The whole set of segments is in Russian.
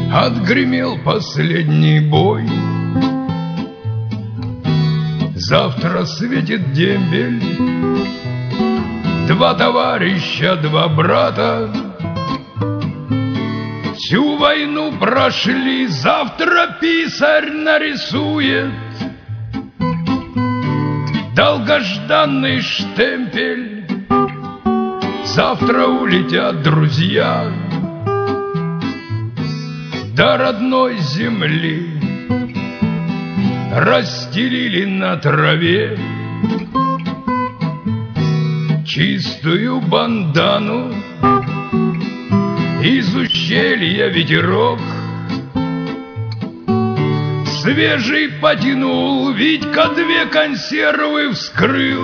Отгремел последний бой. Завтра светит дембель. Два товарища, два брата всю войну прошли. Завтра писарь нарисует долгожданный штемпель. Завтра улетят друзья до родной земли. Расстелили на траве чистую бандану. Из ущелья ветерок свежий потянул. Витька две консервы вскрыл.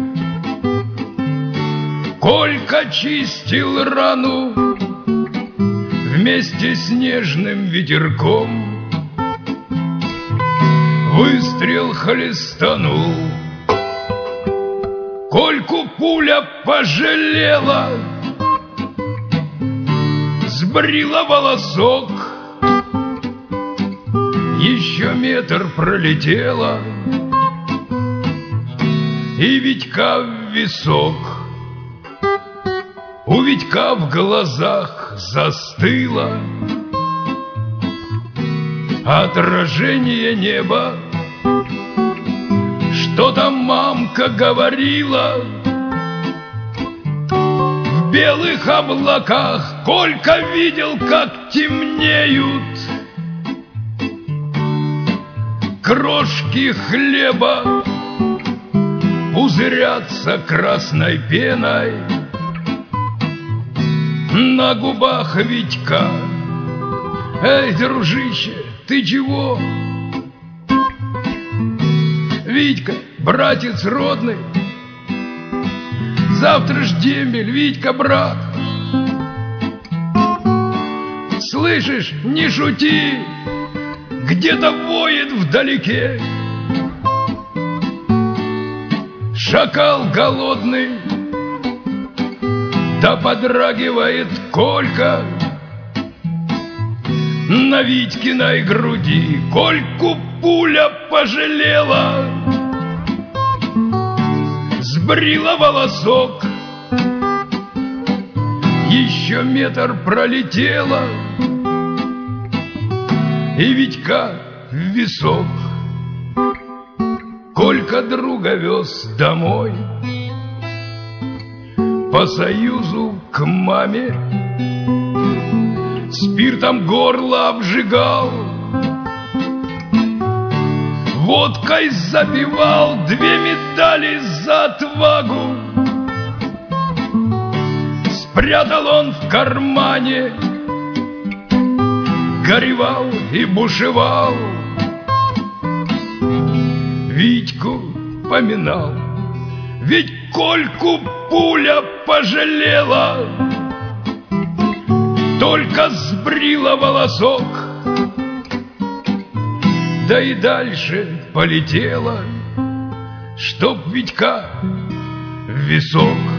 Колька чистил рану вместе с нежным ветерком. Выстрел хлестанул. Кольку пуля пожалела, сбрила волосок. Еще метр пролетела, и Витька в висок. У Витька в глазах застыло отражение неба. Что там мамка говорила? В белых облаках Колька видел, как темнеют крошки хлеба, пузырятся красной пеной на губах Витька. Эй, дружище, ты чего? Витька, братец родный, завтра ж дембель, Витька, брат. Слышишь, не шути, где-то воет вдалеке шакал голодный, да подрагивает Колька на Витькиной груди. Кольку пуля пожалела, сбрила волосок. Еще метр пролетела, и Витька в висок. Колька друга вез домой по союзу к маме. Спиртом горло обжигал, водкой запивал. 2 медали за отвагу спрятал он в кармане. Горевал и бушевал, Витьку поминал. Ведь Кольку пуля пожалела, только сбрила волосок, да и дальше полетела, чтоб Витька в висок.